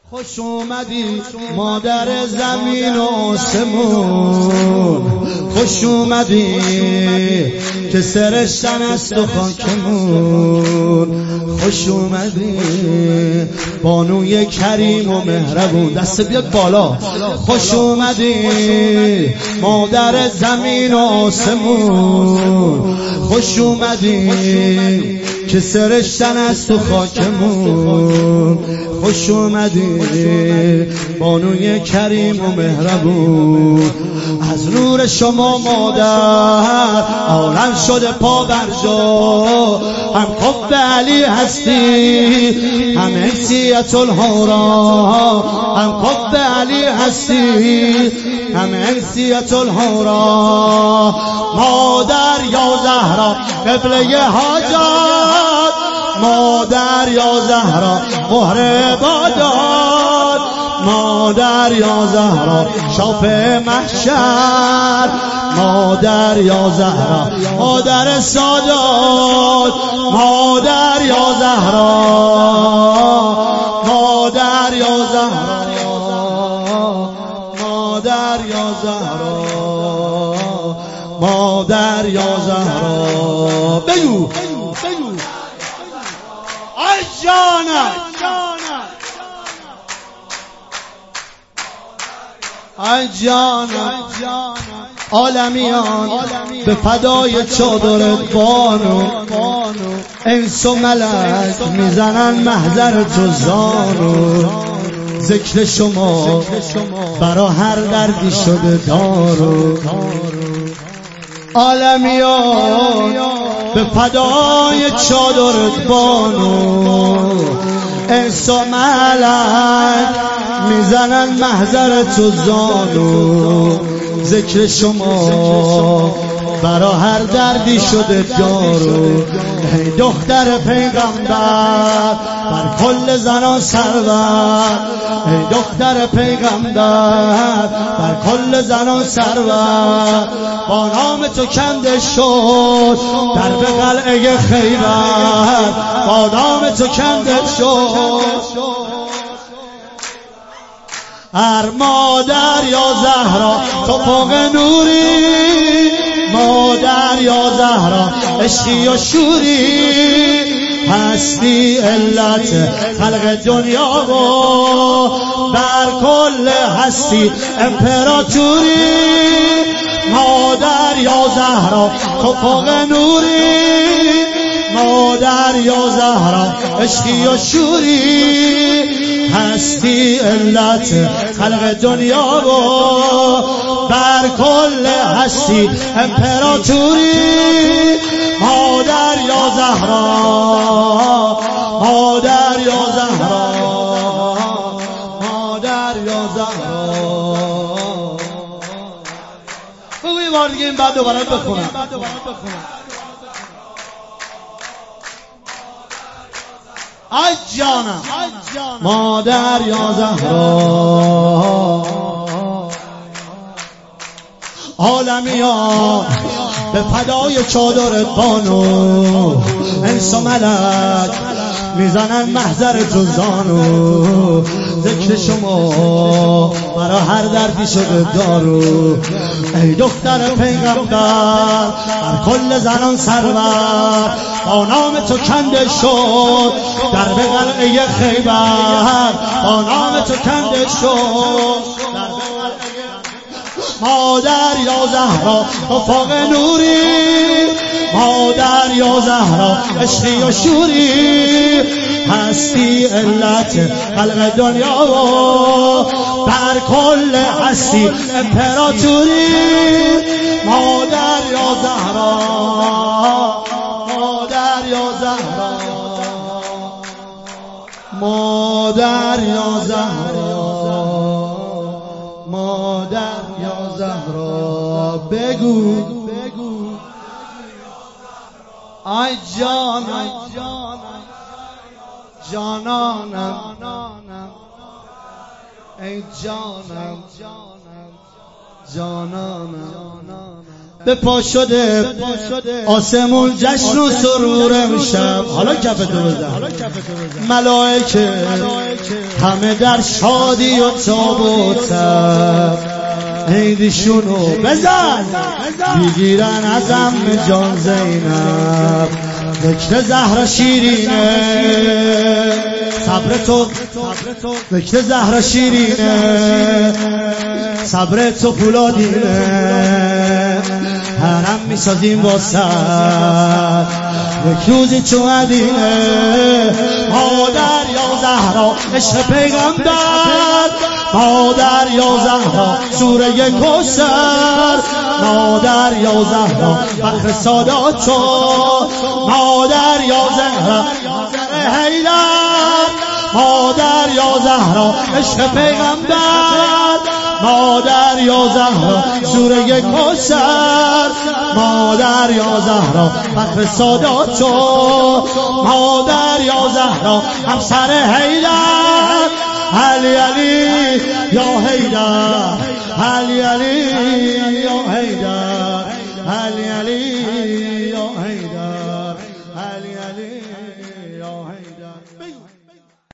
خوش اومدی مادر زمین و آسمون، خوش اومدی که سرشتن است و خاکمون، خوش اومدی بانوی کریم و مهربون. دست بیاد بالا. خوش اومدی مادر زمین و آسمون، خوش اومدی که سرشتن است و خاکمون، خوش اومدی بانوی کریم و مهربون. از نور شما مادر عالم شده پا بر جا، هم قطب علی هستی هم انسیت الحورا، هم قطب علی هستی هم انسیت الحورا. مادر یا زهرا قبله حاجات، مادر یا زهرا مهر عبادات، مادر یا زهرا شافع محشر، مادر یا زهرا مادر سادات، مادر یا زهرا، مادر یا زهرا، مادر یا زهرا، مادر یا زهرا. بگو ای جانم، ای جانم، عالمیان به فدای چادرت بانو، انس و ملک میزنن محضر تو زانو. ذکر شما برا هر دردی شده دارو. عالمیان به فدای چادرت بانو، انس و ملک میزنن محضر تو زانو. ذکر شما برا هر دردی شده دارو. ای دختر پیغمبر بر کل زنان سرور، ای دختر پیغمبر بر کل زنان سرور. با نام تو کنده شد در به قلعه خیبر، با نام تو کنده شد. هر مادر یا زهرا تو فوق نوری، مادر یا زهرا عشقی و شوری، هستی علت خلق دنیا و بر کل هستی امپراتوری. مادر یا زهرا تو فوق نوری، مادر یا زهرا عشقی و شوری، هستی علت خلق دنیا و بر کل هستی امپراتوری. مادر یا زهرا، مادر یا زهرا، مادر یا زهرا. بگو یه بار دیگه این بعد دوباره بخونم. ای جانم، مادر یا زهرا. عالمیان به فدای چادرت بانو، انس و ملک میزنن محضر تو زانو. ذکر شما برا هر دردی شده دارو. ای دختر پیغمبر بر کل زنان سرور، با نام تو کنده شد در به قلعه خیبر، با نام تو کنده شد. مادر یا زهرا تو فوق نوری، مادر یا زهرا عشقی و شوری، هستی علت خلق دنیا و بر کل هستی امپراتوری. مادر یا زهرا، مادر یا زهرا، مادر یا زهرا، مادر یا زهرا. بگو ای جانم، جانانم، ای جانم، جانانم. به پا شده آسمون جشن و سرور امشب. حالا کفتو بزن. ملائکه همه در شادی و تاب و تب عیدشونو بزن بگیرن از عمه جان زینب ذکر زهرا شیرینه صبر تو ذکر زهرا شیرینه صبر تو پولادینه حرم میسازیم واسه یک روزی چو مدینه مادر یا زهرا عشق پیغمبر مادر یا زهرا سوره کوثر مادر یا زهرا فخر سادات تو مادر یا زهرا حیدر مادر یا زهرا عشق پیغمبر مادر یا زهرا سوره کوثر مادر یا زهرا فخر سادات تو مادر یا زهرا همسر حیدر علی علی یا حیدر علی علی یا حیدر علی علی یا حیدر علی علی یا حیدر